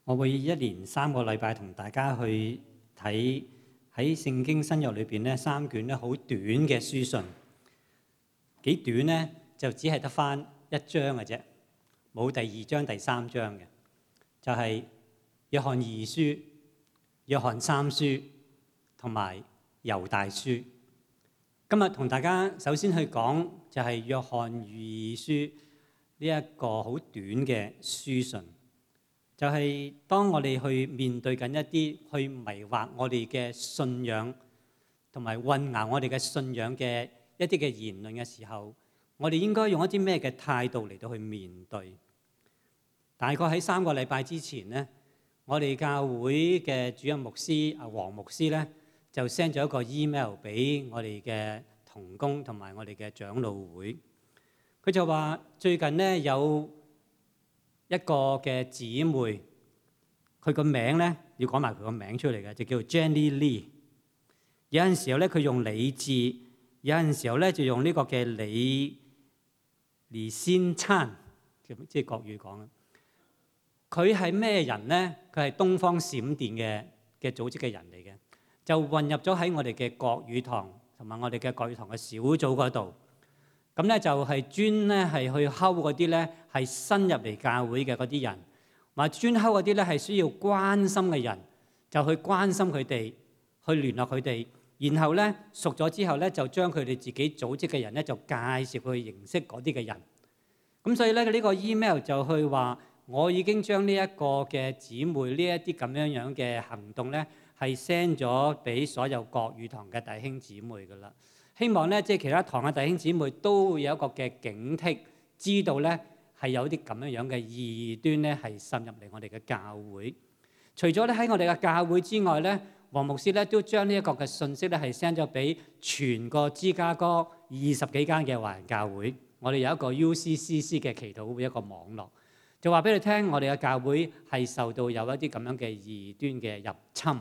我會一連3個禮拜同大家去睇喺聖經新約裏邊咧3卷咧好短嘅書信，幾短咧就只係得返1章嘅啫，冇第2章、第3章嘅，就係約翰2書、約翰3書同埋猶大書。今日同大家首先去講就係約翰2書呢一個好短嘅書信。就係當我哋去面對緊一啲去迷惑我哋嘅信仰同埋混淆我哋嘅信仰嘅一啲嘅言論嘅時候，我哋應該用一啲咩嘅態度嚟到去面對？大概喺3個禮拜之前咧，我哋教會嘅主任牧師阿黃牧師咧就 send 咗一個 email 俾我哋嘅同工同埋我哋嘅長老會，佢就話最近咧有一個嘅姊妹，佢個名咧要講埋佢個名出嚟嘅，就叫 Jenny Lee。有陣時候咧佢用李字，有陣時候咧就用呢個嘅李先餐，即係國語講啊。佢係咩人咧？佢係東方閃電嘅組織嘅人嚟嘅，就混入咗喺我哋嘅國語堂同埋我哋嘅國語堂嘅小組嗰度。咁咧就係專咧係去睺嗰啲咧係新入嚟教會嘅嗰啲人，或專睺嗰啲咧係需要關心嘅人，就去關心佢哋，去聯絡佢哋，然後咧熟咗之後咧就將佢哋自己組織嘅人咧就介紹去認識嗰啲嘅人。咁所以咧呢個 email 就去話，我已經將呢一個嘅姊妹呢一啲咁樣嘅行動咧係 send 咗俾所有國語堂嘅弟兄姊妹噶啦。希望咧，即係其他堂嘅弟兄姊妹都會有一個嘅警惕，知道咧係有啲咁樣嘅異端咧係滲入嚟我哋嘅教會。除咗咧喺我哋嘅教會之外咧，黃牧師咧都將呢一個嘅信息咧係 send 咗俾全個芝加哥20幾間嘅華人教會。我哋有一個 UCCC 嘅祈禱會一個網絡，就話俾你聽，我哋嘅教會係受到有一啲咁樣嘅異端嘅入侵，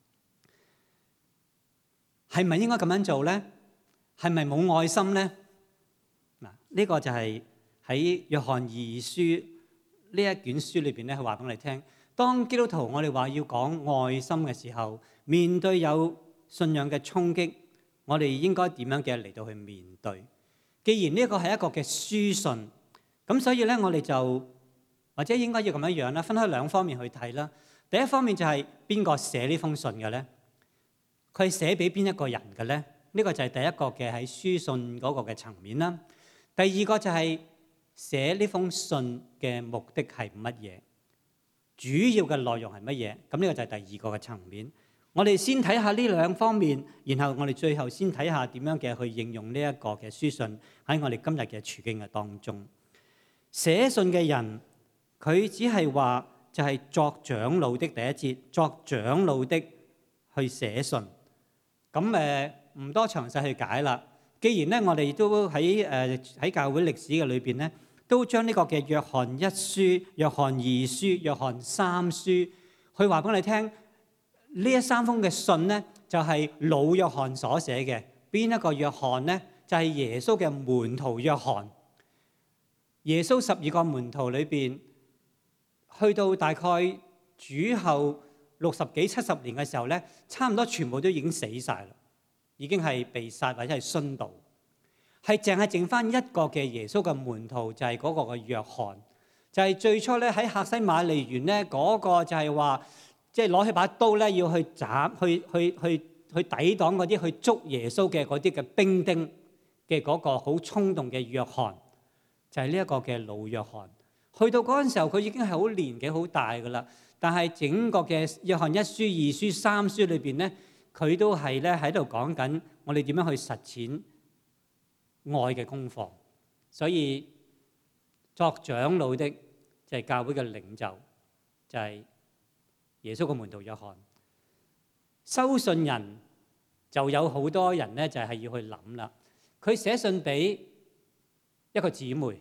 係咪應該咁樣做咧？係咪冇愛心咧？嗱，呢個就係喺約翰2書呢一卷書裏邊咧，佢話俾我哋聽，當基督徒我哋話要講愛心嘅時候，面對有信仰嘅衝擊，我哋應該點樣嘅嚟到去面對？既然呢一個係一個嘅書信，咁所以咧我哋就或者應該要咁樣啦，分開2方面去睇啦。第一方面就係邊個寫呢封信嘅咧？佢係寫俾邊一個人嘅咧？呢個就係第一個嘅喺書信嗰個嘅層面啦。第二個就係寫呢封信嘅目的係乜嘢？主要嘅內容係乜嘢？咁呢個就係第二個嘅層面。我哋先睇下呢2方面，然後我哋最後先睇下點樣嘅去應用呢一個嘅書信喺我哋今日嘅處境嘅當中。寫信嘅人佢只係話就係作長老的第一節，作長老的去寫信。咁唔多詳細去解啦。既然咧，我哋都喺教會歷史嘅裏邊咧，都將呢個嘅約翰1書、約翰2書、約翰3書，去話俾你聽，呢3封嘅信咧，就係老約翰所寫嘅。邊一個約翰咧？就係耶穌嘅門徒約翰。耶穌12個門徒裏邊，去到大概主後60幾70年嘅時候咧，差唔多全部都已經死晒啦，已經係被殺或者係殉道，係淨係剩翻一個嘅耶穌嘅門徒，就係嗰個嘅約翰，就係最初咧喺客西馬尼園咧嗰個就係話，即係攞起把刀咧要去斬去抵擋嗰啲去捉耶穌嘅嗰啲嘅兵丁嘅嗰個好衝動嘅約翰，就係呢一個嘅老約翰。去到嗰陣時候，佢已經係好年紀好大噶啦。但係整個嘅約翰1書、2書、3書裏邊咧，佢都係咧喺度講緊我哋點樣去實踐愛嘅功課。所以作長老的就係教會嘅領袖，就係耶穌嘅門徒約翰。收信人就有好多人咧，就係要去諗啦。佢寫信俾一個姊妹。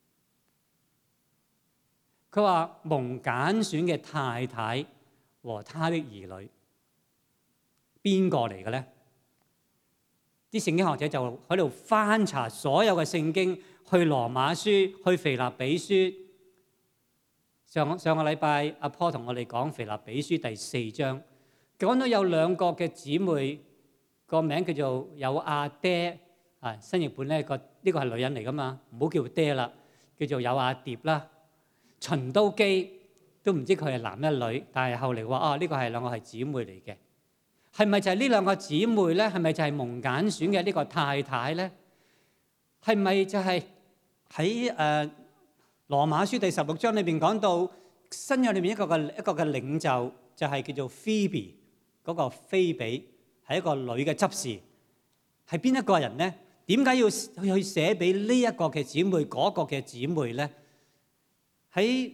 佢話蒙揀選嘅太太和他的兒女，邊個嚟嘅咧？啲聖經學者就喺度翻查所有嘅聖經，去羅馬書、去腓立比書， 上個禮拜阿坡同我哋講腓立比書第4章，講到有兩個嘅姊妹，個名叫做有阿爹啊，新譯本咧呢個係女人嚟噶嘛，唔好叫爹啦，叫做有阿蝶啦。循都基都唔知佢係男一女，但係後嚟話呢個係兩個係姊妹嚟嘅，係咪就係呢兩個姊妹咧？係咪就係蒙揀選嘅呢個太太咧？係咪就係喺羅馬書第16章裏邊講到新約裏面一個嘅領袖就係叫做菲比，嗰個菲比係一個女嘅執事，係邊一個人咧？點解要去寫俾呢一個嘅姊妹嗰個嘅姊妹咧？喺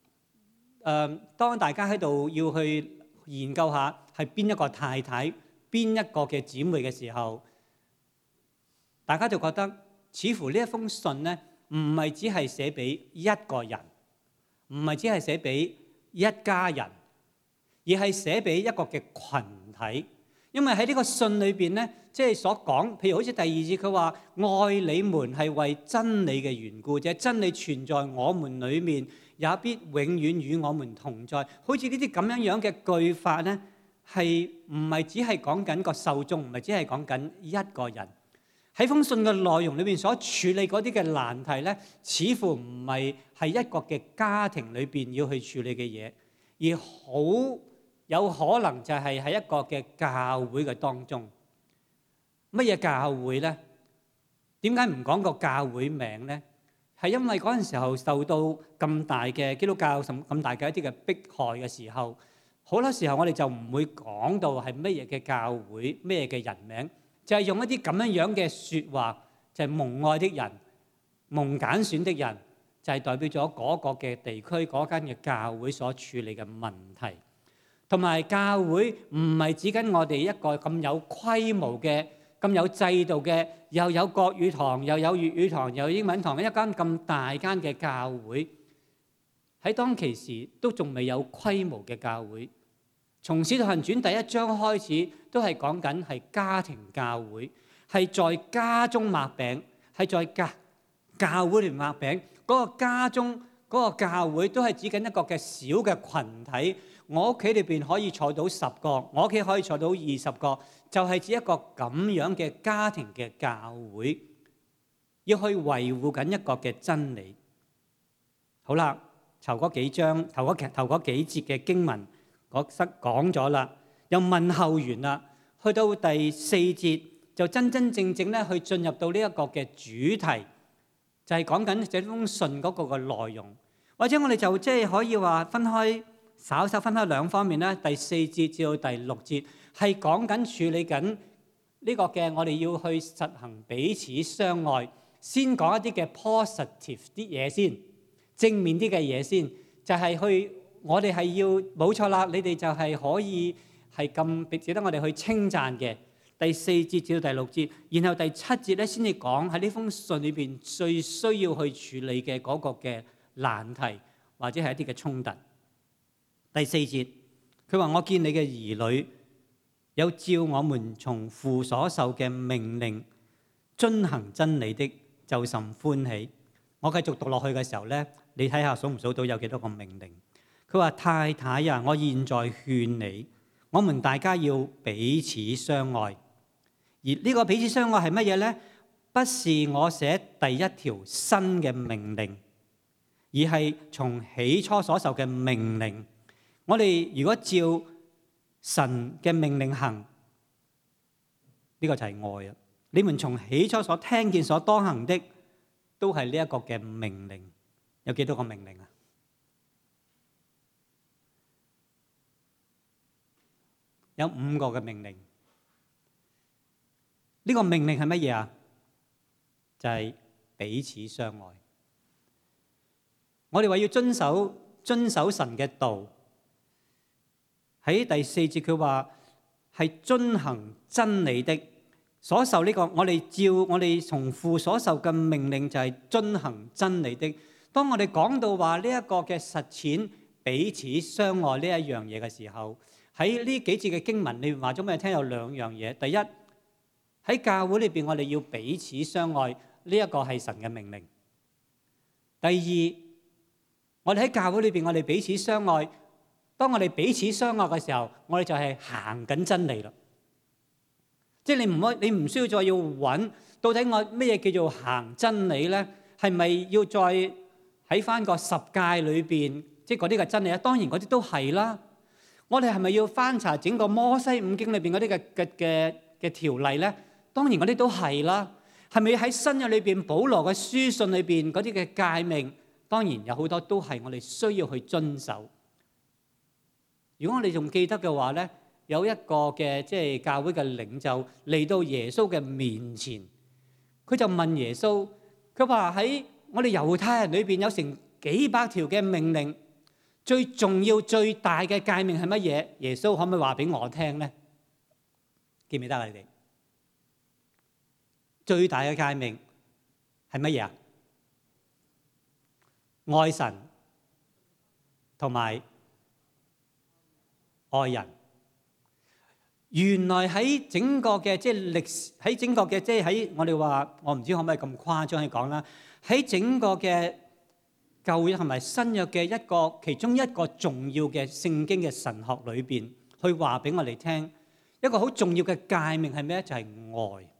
當大家喺度要去研究下係邊一個太太邊一個嘅姊妹嘅時候，大家就覺得似乎呢一封信咧，唔係只係寫俾一個人，唔係只係寫俾一家人，而係寫俾一個嘅群體。因為喺呢個信裏邊咧，即係所講，譬如好似第2節佢話愛你們係為真理嘅緣故，即係真理存在我們裏面，也必永遠與我們同在。好似呢啲咁樣嘅句法咧，係唔係只係講緊個受眾，唔係只係講緊一個人。喺封信嘅內容裏邊所處理嗰啲嘅難題咧，似乎唔係一個嘅家庭裏邊要去處理嘅嘢，而好有可能就係喺一個嘅教會嘅當中。乜嘢教會咧？點解唔講個教會名咧？係因為嗰陣時候受到咁大嘅基督教咁大嘅一啲嘅迫害嘅時候，好多時候我哋就唔會講到係乜嘢嘅教會、乜嘢嘅人名，就係用一啲咁樣嘅説話，就係蒙愛的人、蒙揀選的人，就係代表咗嗰個嘅地區嗰間嘅教會所處理嘅問題。同埋教會唔係指緊我哋一個咁有規模嘅、咁有制度嘅，又有國語堂、又有粵語堂、又有英文堂嘅一間咁大間嘅教會。喺當其時都仲未有規模嘅教會。從《使徒行傳》第1章開始，都係講緊係家庭教會，係在家中擘餅，係在教會裏面擘餅。嗰個家中嗰個教會都係指緊一個嘅小嘅群體。我屋企裏邊可以坐到10個，我屋企可以坐到20個，就係指一個咁樣嘅家庭嘅教會，要去維護緊一個嘅真理。好啦，頭嗰幾章、頭嗰幾節嘅經文講咗啦，又問候完啦，去到第4節就真真正正咧去進入到呢一個嘅主題，就係講緊這封信嗰個嘅內容。或者我哋就即係可以話稍稍分開兩方面咧。第4節至到第6節係講緊處理緊呢個嘅，我哋要去實行彼此相愛，先講一啲嘅 positive 啲嘢先，正面啲嘅嘢先，就係去我哋係要冇錯啦，你哋就係可以係咁值得我哋去稱讚嘅。第4節至到第6節，然後第7節咧先至講喺呢封信裏邊最需要去處理嘅嗰個嘅難題或者係一啲嘅衝突。第4節，佢話：我見你嘅兒女有照我們從父所受嘅命令遵行真理的，就甚歡喜。我繼續讀落去嘅時候咧，你睇下數唔數到有幾多個命令？佢話：太太啊，我現在勸你，我們大家要彼此相愛。而呢個彼此相愛係乜嘢咧？不是我寫第一條新嘅命令，而係從起初所受嘅命令。我哋如果照神嘅命令行，呢個就係愛啊！你們從起初所聽見所當行的，都係呢一個嘅命令。有幾多個命令啊？有5個嘅命令。呢個命令係乜嘢啊？就係彼此相愛。我哋話要遵守神嘅道。喺第4節佢話係遵行真理的，所受呢個我哋照我哋從父所受嘅命令就係遵行真理的。當我哋講到話呢一個嘅實踐彼此相愛呢一樣嘢嘅時候，喺呢幾節嘅經文裏面話咗俾你聽有2樣嘢。第一，喺教會裏邊我哋要彼此相愛，呢一個係神嘅命令。第二， 我哋喺教會裏邊，我哋彼此相愛。當我哋彼此相愛嘅時候，我哋就係行緊真理啦。即係你唔需要再要揾到底我咩嘢叫做行真理咧？係咪要再喺翻個十誡裏邊，即係嗰啲嘅真理咧？當然嗰啲都係啦。我哋係咪要翻查整個摩西五經裏邊嗰啲嘅條例咧？當然嗰啲都係啦。係咪喺新約裏邊保羅嘅書信裏邊嗰啲嘅誡命？當然有好多都係我哋需要去遵守。如果我哋仲記得嘅話咧，有一個嘅即係教會嘅領袖嚟到耶穌嘅面前，佢就問耶穌，佢話喺我哋猶太人裏邊有成幾百條嘅命令，最重要最大嘅誡命係乜嘢？耶穌可唔可以話俾我聽咧？記唔記得啊？你哋最大嘅誡命係乜嘢啊？愛神同埋愛人。原來喺整個嘅即係歷史，喺整個嘅即係喺我哋話，我唔知可唔可以咁誇張去講啦。喺整個嘅舊約同埋新約嘅其中一個重要嘅聖經嘅神學裏邊，去話俾我哋聽一個好重要嘅誡命係咩？就係愛。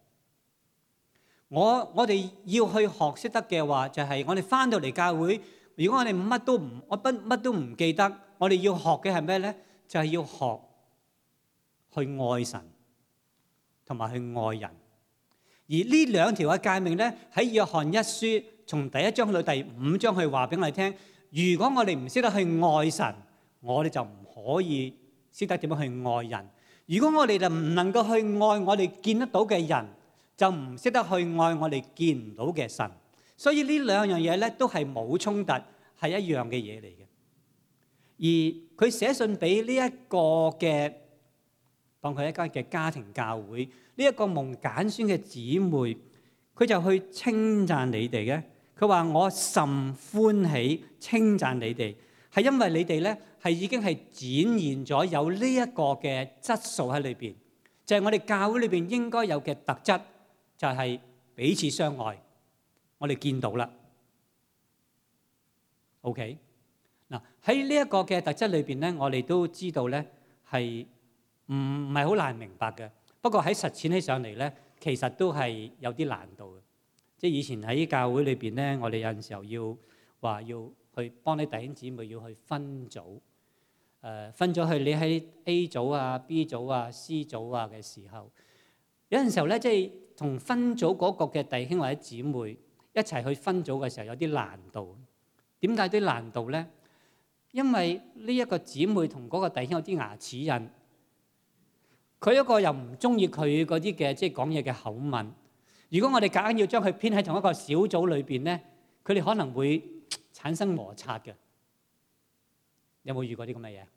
我哋要去學識得嘅話，就係我哋翻到嚟教會，如果我哋乜都唔記得，我哋要學嘅係咩咧？就係要學去愛神同埋去愛人。而呢兩條嘅誡命咧，喺約翰一書從第1章去到第5章去話俾我哋聽。如果我哋唔識得去愛神，我哋就唔可以識得點樣去愛人。如果我哋就唔能夠去愛我哋見得到嘅人，就唔識得去愛我哋見唔到嘅神。所以呢兩樣嘢咧都係冇衝突，係一樣嘅嘢嚟嘅。而佢寫信俾呢一個嘅當佢一間嘅家庭教會，呢一個蒙揀選嘅姊妹，佢就去稱讚你哋嘅。佢話我甚歡喜稱讚你哋，係因為你哋咧係已經係展現咗有呢一個嘅質素喺裏邊，就係我哋教會裏邊應該有嘅特質，就係彼此相愛。我哋見到啦。OK，嗱喺呢一個嘅特質裏邊咧，我哋都知道咧係唔係好難明白嘅。不過喺實踐起上嚟咧，其實都係有啲難度嘅。即係以前喺教會裏邊咧，我哋有陣時候要去幫啲弟兄姊妹要去分組，分咗去你喺 A 組啊、B 組啊、C 組啊嘅時候，有陣時候咧，即係同分組嗰個嘅弟兄或者姊妹一齊去分組嘅時候有啲難度。點解啲難度咧？因為呢一個姊妹同嗰個弟兄有啲牙齒印，佢一個又唔中意佢嗰啲嘅即係講嘢嘅口吻。如果我哋夾硬要將佢編喺同一個小組裏邊咧，佢哋可能會產生摩擦嘅。有冇遇過啲咁嘅嘢？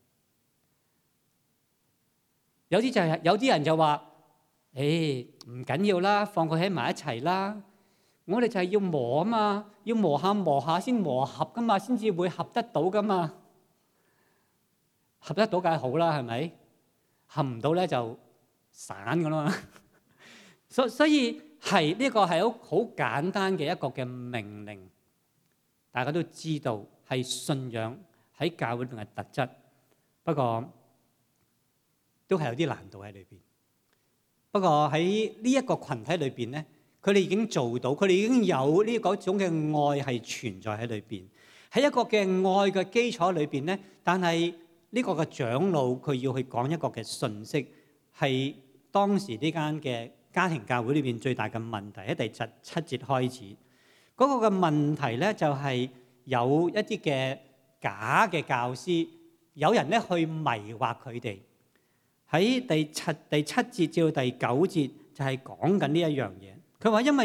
有啲人就話：誒唔緊要啦，放佢喺埋一齊啦。我哋就係要磨啊嘛，要磨下先磨合噶嘛，先至會合得到噶嘛。合得到梗係好啦，係咪？合唔到咧就散噶啦嘛。所以係呢個係好簡單嘅一個嘅命令，大家都知道係信仰喺教會裏邊嘅特質。不過都係有啲難度喺裏邊。不過喺呢一個群體裏邊咧，佢哋已經做到，佢哋已經有呢嗰種嘅愛係存在喺裏邊。喺一個嘅愛嘅基礎裏邊咧，但係呢個嘅長老佢要去講一個嘅信息，係當時呢間嘅家庭教會裏邊最大嘅問題。喺第7節開始，嗰個嘅問題咧就係有一啲嘅假嘅教師，有人咧去迷惑佢哋。喺第七節至到第9節就係講緊呢一樣嘢。佢話因為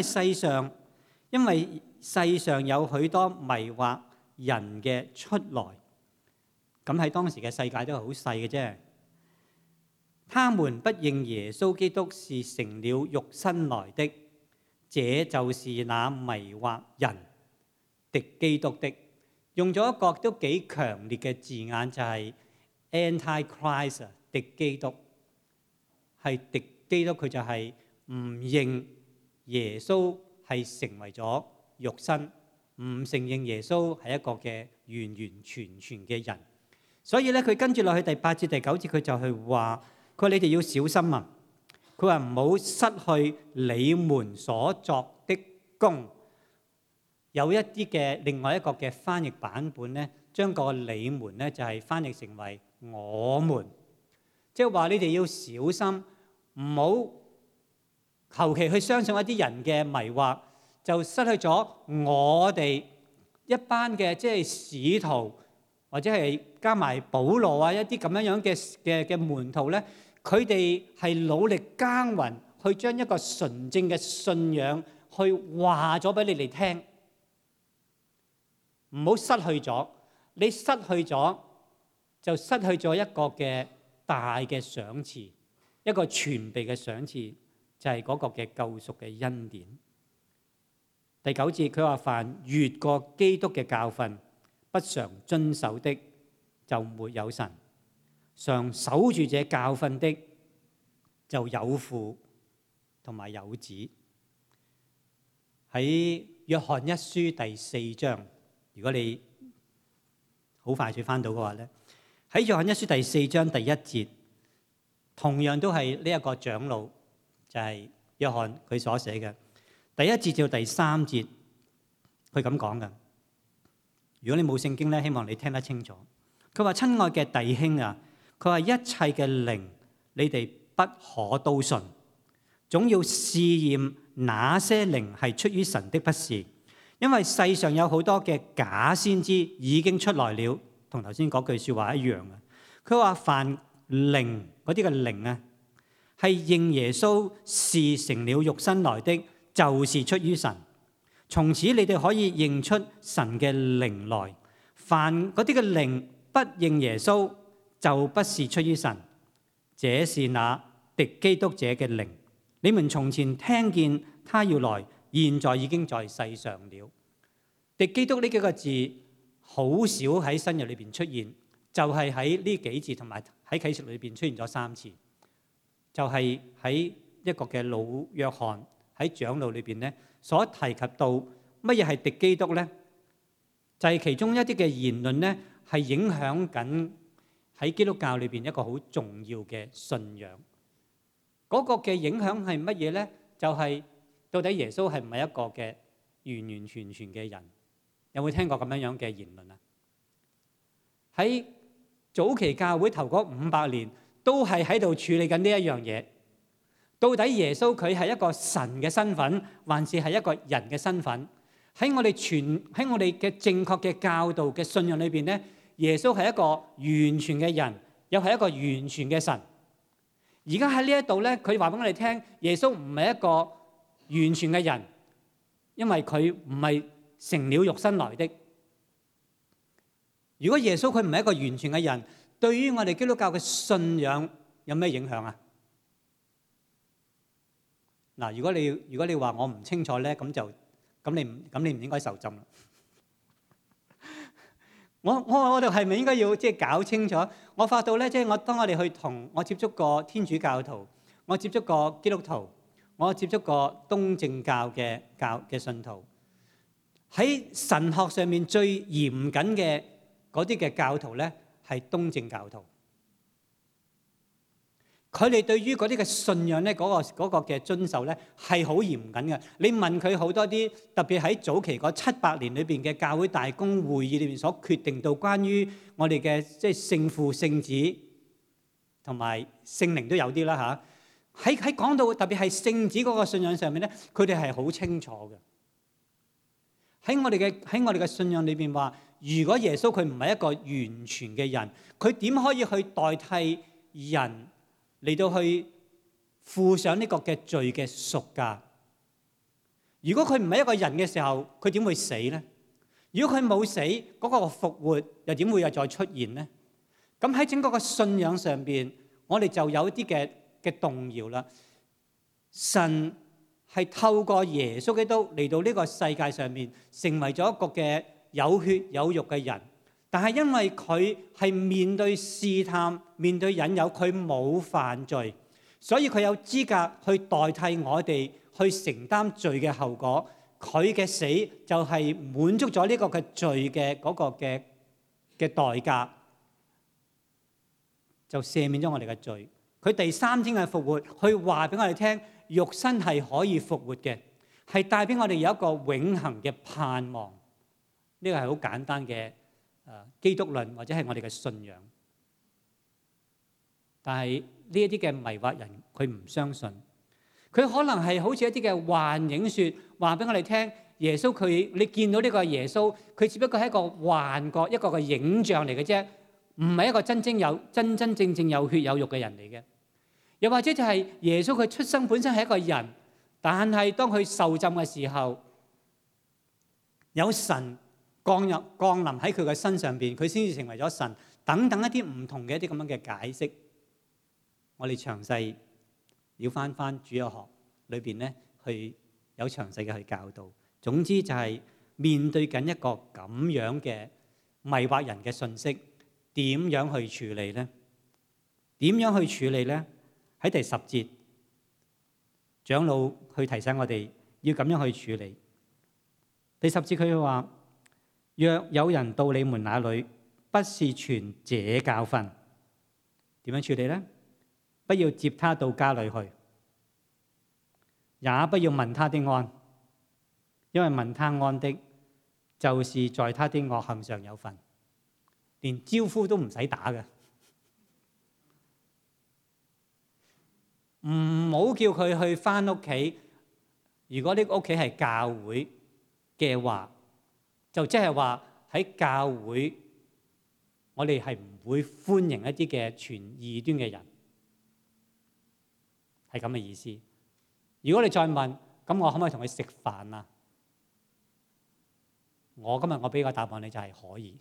世上有許多迷惑人嘅出來，咁喺當時嘅世界都係好細嘅啫。他們不認耶穌基督是成了肉身來的，這就是那迷惑人敵基督的。用咗一個都幾強烈嘅字眼，就係 Antichrist， 敵基督，係敵基督。佢就係唔認耶穌係成為咗肉身， 唔承認耶穌係一個嘅完完全全嘅人。所以咧，佢跟住落去第8節第9節，佢就係話：佢話你哋要小心啊！佢話唔好失去你們所作的工。有一啲嘅另外一個嘅翻譯版本咧，將個你們咧就係翻譯成為我們，即係話你哋要小心，唔好求其去相信一啲人嘅迷惑，就失去咗我哋一班嘅即係使徒，或者係加埋保羅啊一啲咁樣嘅門徒咧。佢哋係努力耕耘，去將一個純正嘅信仰去話咗俾你哋聽，唔好失去咗。你失去咗，就失去咗一個嘅大嘅賞賜，一個全備嘅賞賜，就係嗰個嘅救贖嘅恩典。第9節佢話：凡越過基督嘅教訓，不常遵守的，就沒有神。常守住這教訓的，就有父同埋有子。喺約翰一書第4章，如果你好快脆翻到嘅話咧，喺約翰一書第4章第1節，同樣都係呢一個長老，就係約翰佢所寫嘅第1節至到第3節，佢咁講嘅。如果你冇聖經咧，希望你聽得清楚。佢話：親愛嘅弟兄啊！佢話一切嘅靈，你哋不可都信，總要試驗哪些靈係出於神的，不是，因為世上有好多嘅假先知已經出來了，同頭先嗰句説話一樣嘅。佢話凡靈嗰啲嘅靈啊，係認耶穌是成了肉身來的，就是出於神。從此你哋可以認出神嘅靈來。凡嗰啲嘅靈不認耶穌，就不是出於神，這是那敵基督者嘅靈。你們從前聽見他要來，現在已經在世上了。敵基督呢幾個字好少喺新約裏邊出現，就係喺呢幾節同埋喺啟示裏邊出現咗3次，就係喺一個嘅老約翰喺長老裏邊咧所提及到乜嘢係敵基督咧，就係其中一啲嘅言論咧係影響緊喺基督教裏邊一個好重要嘅信仰，嗰個嘅影響係乜嘢咧？就係到底耶穌係唔係一個嘅完完全全嘅人？有冇聽過咁樣嘅言論啊？喺早期教會頭嗰500年都係喺度處理緊呢一樣嘢。到底耶穌佢係一個神嘅身份，還是係一個人嘅身份？喺我哋嘅正確嘅教導嘅信仰裏邊咧，耶穌係一個完全嘅人，又係一個完全嘅神。而家喺呢一度咧，佢話俾我哋聽，耶穌唔係一個完全嘅人，因為佢唔係成了肉身來的。如果耶穌佢唔係一個完全嘅人，對於我哋基督教嘅信仰有咩影響啊？嗱，如果你話我唔清楚咧，咁你唔應該受浸啦。我哋係咪應該要即係搞清楚？我發到咧，即係當我哋去同我接觸過天主教徒，我接觸過基督徒，我接觸過東正教嘅信徒，喺神學上面最嚴謹嘅嗰啲嘅教徒咧，係東正教徒。佢哋對於嗰啲嘅信仰咧，嗰個嘅遵守咧係好嚴謹嘅。你問佢好多啲，特別喺早期嗰700年裏邊嘅教會大公會議裏邊所決定到關於我哋嘅即係聖父、聖子同埋聖靈都有啲啦嚇。喺講到特別係聖子嗰個信仰上面咧，佢哋係好清楚嘅。喺我哋嘅信仰裏邊話，如果耶穌佢唔係一個完全嘅人，佢點可以去代替人嚟到去付上呢個嘅罪嘅贖價？如果佢唔係一個人嘅時候，佢點會死咧？如果佢冇死，嗰個復活又點會又再出現咧？咁喺整個嘅信仰上邊，我哋就有啲嘅動搖啦。神係透過耶穌基督嚟到呢個世界上面，成為咗一個嘅有血有肉嘅人。但係因為佢係面對試探、面對引誘，佢冇犯罪，所以佢有資格去代替我哋去承擔罪嘅後果。 佢嘅死就係滿足咗呢個嘅罪嘅嗰個嘅代價，就赦免咗我哋嘅罪。佢第三天嘅復活，去話俾我哋聽，肉身係可以復活嘅，係帶俾我哋有一個永恆嘅盼望。呢個係好簡單嘅基督論或者係我哋嘅信仰。但係呢一啲嘅迷惑人，佢唔相信。佢可能係好似一啲嘅幻影說，話俾我哋聽，耶穌佢，你見到呢個耶穌，佢只不過係一個幻覺，一個嘅影像嚟嘅啫，唔係一個真正有血有肉嘅人嚟嘅。又或者就係耶穌佢出生本身係一個人，但係當佢受浸嘅時候，有神降臨喺佢嘅身上邊，佢先至成為咗神。等等一啲唔同嘅一啲咁樣嘅解釋，我哋詳細要翻主日學裏邊咧，去有詳細嘅去教導。總之就係面對緊一個咁樣嘅迷惑人嘅信息，點樣去處理咧？點樣去處理咧？喺第10節，長老去提醒我哋要咁樣去處理。第10節佢話：若有人到你們那裏，不是傳這教訓，點樣處理咧？不要接他到家裏去，也不要問他的安，因為問他安的，就是在他的惡行上有份，連招呼都唔使打嘅。唔好叫佢去返屋企。如果呢個屋企係教會嘅話，就即係話喺教會，我哋係唔會歡迎一啲嘅傳異端嘅人，係咁嘅意思。如果你再問，咁我可唔可以同佢食飯啊？今日我俾個答案你就係可以。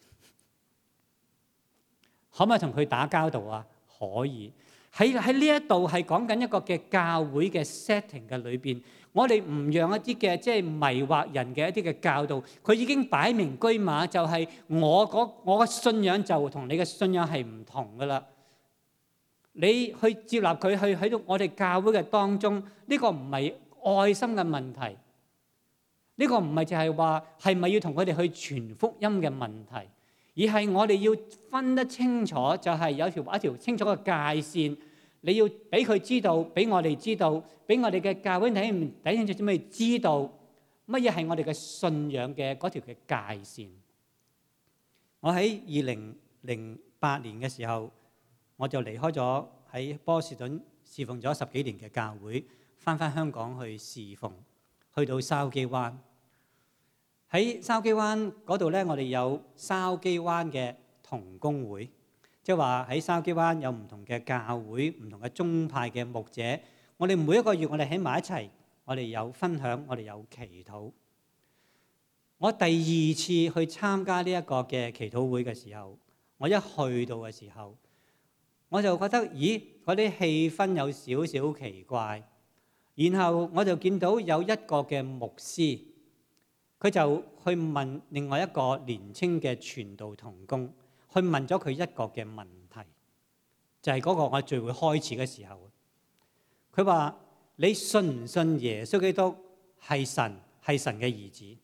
可唔可以同佢打交道啊？可以。喺呢一度係講緊一個嘅教會嘅 setting 嘅裏邊，我哋唔讓一啲嘅即係迷惑人嘅一啲嘅教導，佢已經擺明居馬，就係我嘅信仰就同你嘅信仰係唔同噶啦。你去接納佢去喺到我哋教會嘅當中，呢個唔係愛心嘅問題，呢個唔係就係話係咪要同佢哋去傳福音嘅問題，而係我哋要分得清楚，就係有一條清楚嘅界線。你要俾佢知道，俾我哋知道，俾我哋嘅教會弟兄姊妹知道乜嘢係我哋嘅信仰嘅嗰條嘅界線。我喺2008年嘅時候，我就離開咗喺波士頓侍奉咗10幾年嘅教會，翻香港去侍奉，去到筲箕灣。喺筲箕灣嗰度咧，我哋有筲箕灣嘅同工會。即係話喺筲箕灣有唔同嘅教會、唔同嘅宗派嘅牧者，我哋每一個月我哋喺埋一齊，我哋有分享，我哋有祈禱。我第2次去參加呢一個嘅祈禱會嘅時候，我一去到嘅時候，我就覺得咦，嗰啲氣氛有少少奇怪。然後我就見到有一個嘅牧師，佢就去問另外一個年青嘅傳道同工。去問咗佢一個嘅問題，就係嗰個我聚會開始嘅時候，佢話：你信唔信耶穌基督係神嘅兒子？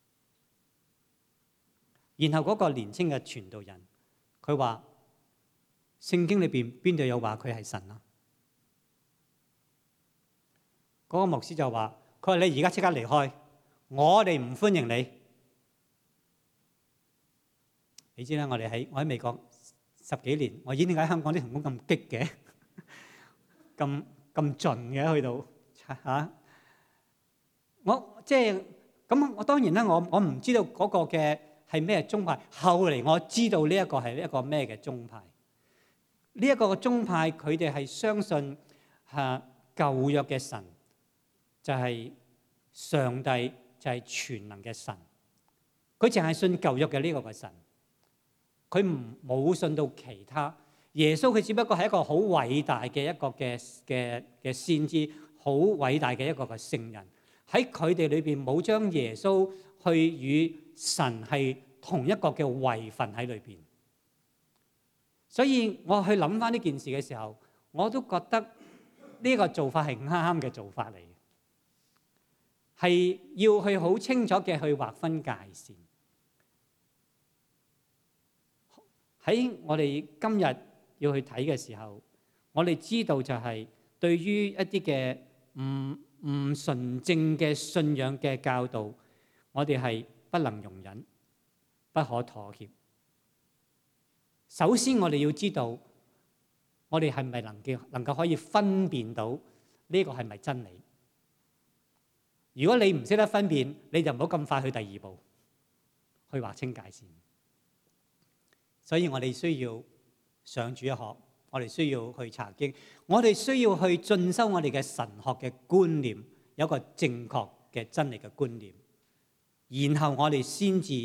然後嗰個年輕嘅傳道人，佢話：聖經裏邊度有話佢係神啊？嗰個牧師就話：佢話你而家即刻離開，我哋唔歡迎你。你知啦，我喺美國10幾年，我已經點解香港啲同工咁激嘅，咁盡嘅去到嚇？我即係咁，我當然啦，我唔知道嗰個嘅係咩宗派。後嚟我知道呢一個係一個咩嘅宗派。呢一個嘅宗派，佢哋係相信舊約嘅神就係上帝，就係全能嘅神。佢淨係信舊約嘅呢個嘅神。佢冇信到其他耶穌，佢只不過係一個好偉大嘅一個嘅先知，好偉大嘅一個嘅聖人。喺佢哋裏邊冇將耶穌去與神係同一個嘅位份喺裏邊。所以我去諗翻呢件事嘅時候，我都覺得呢個做法係啱嘅做法嚟。 係要去好清楚嘅去劃分界線。喺我哋今日要去睇嘅時候，我哋知道就係對於一啲嘅唔純正嘅信仰嘅教導，我哋係不能容忍、不可妥協。首先，我哋要知道，我哋係咪能夠可以分辨到呢個係咪真理？如果你唔識得分辨，你就唔好咁快去第二步，去劃清界線。所以我哋需要上主日學，我哋需要去查經，我哋需要去進修我哋嘅神學嘅觀念，有一個正確嘅真理嘅觀念，然後我哋先至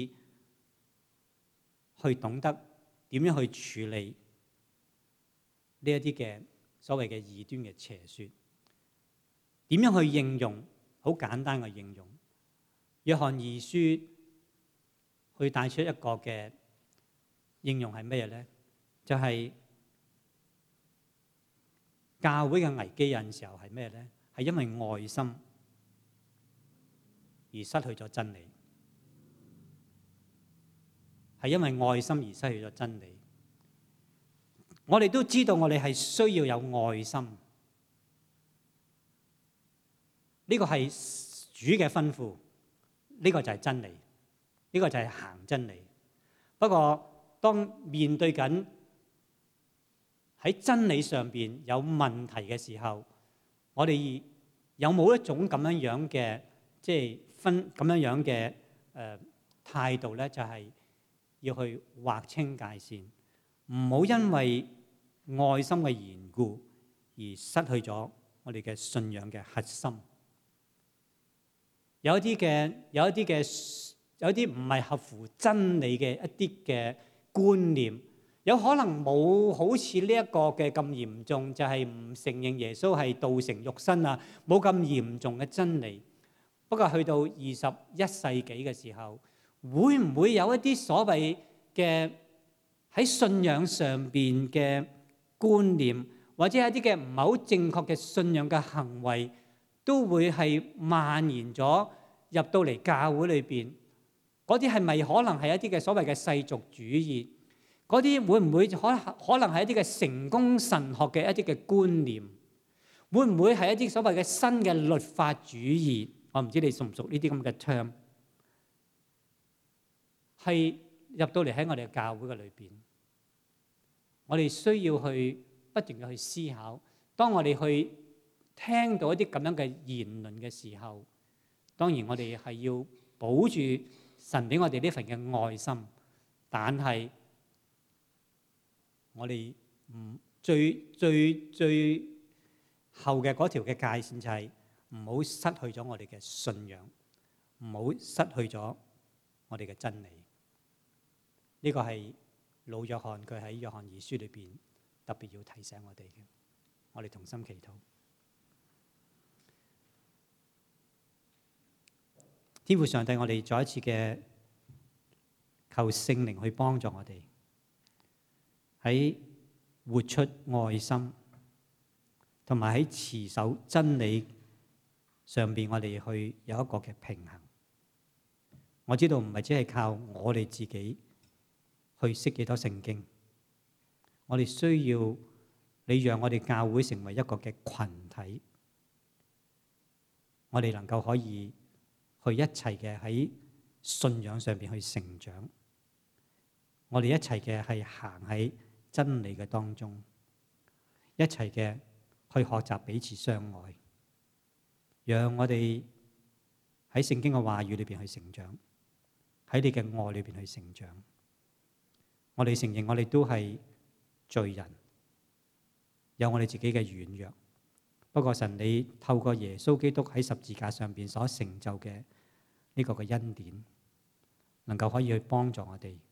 去懂得點樣去處理呢一啲嘅所謂嘅異端嘅邪說，點樣去應用，好簡單嘅應用。約翰二書去帶出一個嘅應用係咩咧？就係教會嘅危機有陣時候係咩咧？係因為愛心而失去咗真理，係因為愛心而失去咗真理。我哋都知道我哋係需要有愛心，呢個係主嘅吩咐，呢個就係真理，呢個就係行真理。不過當面對緊喺真理上邊有問題嘅時候，我哋有冇一種咁樣嘅咁樣嘅態度咧？就係要去劃清界線，唔好因為愛心嘅緣故而失去咗我哋嘅信仰嘅核心。有一啲唔係合乎真理嘅一啲嘅觀念，有可能冇好似呢一個嘅咁嚴重，就係唔承認耶穌係道成肉身啊，冇咁嚴重嘅真理。不過去到21世紀嘅時候，會唔會有一啲所謂嘅喺信仰上邊嘅觀念，或者一啲嘅唔係好正確嘅信仰嘅行為，都會係蔓延咗入到嚟教會裏邊？嗰啲係咪可能係一啲嘅所謂嘅世俗主義？嗰啲會唔會可能係一啲嘅成功神學嘅一啲嘅觀念？會唔會係一啲所謂嘅新嘅律法主義？我唔知你熟唔熟呢啲咁嘅 term， 係入到嚟喺我哋嘅教會嘅裏邊，我哋需要去不斷嘅去思考。當我哋去聽到一啲咁樣嘅言論嘅時候，當然我哋係要保住神俾我哋呢份嘅愛心，但係我哋最後嘅嗰條嘅界線就係唔好失去咗我哋嘅信仰，唔好失去咗我哋嘅真理。呢個係老約翰佢喺約翰二書裏邊特別要提醒我哋嘅。我哋同心祈禱。天父上帝，我哋再一次嘅求聖靈去幫助我哋喺活出愛心，同埋喺持守真理上邊，我哋去有一個嘅平衡。我知道唔係只係靠我哋自己去識幾多聖經，我哋需要你讓我哋教會成為一個嘅群體，我哋能夠可以去一齊嘅喺信仰上邊去成長，我哋一齊嘅係行喺真理嘅當中，一齊嘅去學習彼此相愛，讓我哋喺聖經嘅話語裏邊去成長，喺你嘅愛裏邊去成長。我哋承認我哋都係罪人，有我哋自己嘅軟弱。不過神，你透過耶穌基督喺十字架上邊所成就嘅呢個嘅恩典，能夠可以去幫助我哋。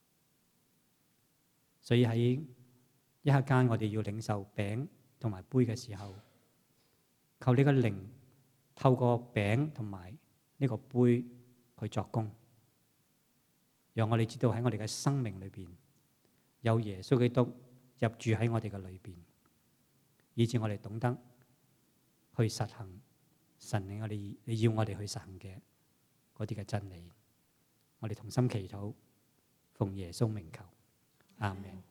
所以喺一刻間，我哋要領受餅同埋杯嘅時候，求你嘅靈透過餅同埋呢個杯去作工，讓我哋知道喺我哋嘅生命裏邊有耶穌基督入住喺我哋嘅裏邊，以致我哋懂得去實行神你要我哋去實行嘅嗰啲嘅真理。我哋同心祈禱，奉耶穌名求，阿們。